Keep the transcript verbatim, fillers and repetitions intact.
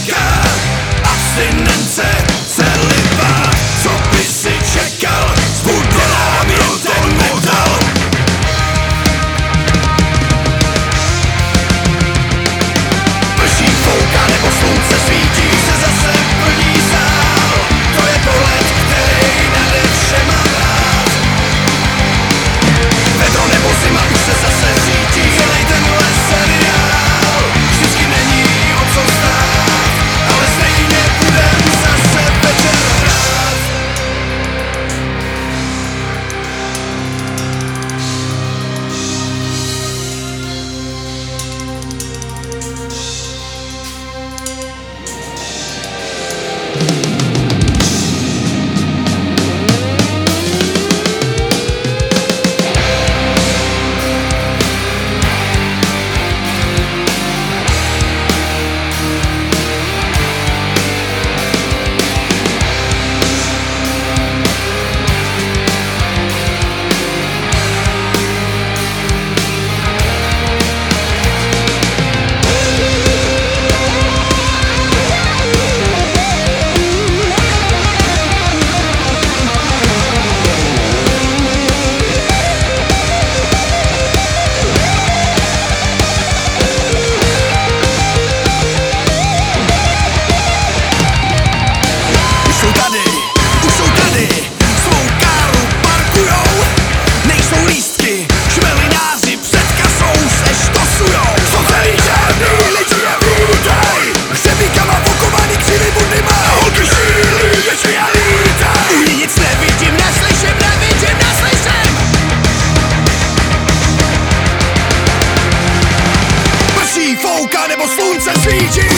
čeká abstinence, celibát. Co by si čekal, zbudělám jen ten metal. Prší, fouká nebo slunce svítí, se zase plní sál. To je pohled, který nade všema rád. Vedro nebo zima už se zase řítí, celej tenhle seriál vždycky není o co stát, ale stejně budem zase večer hrát. Fouká nebo slunce svítí.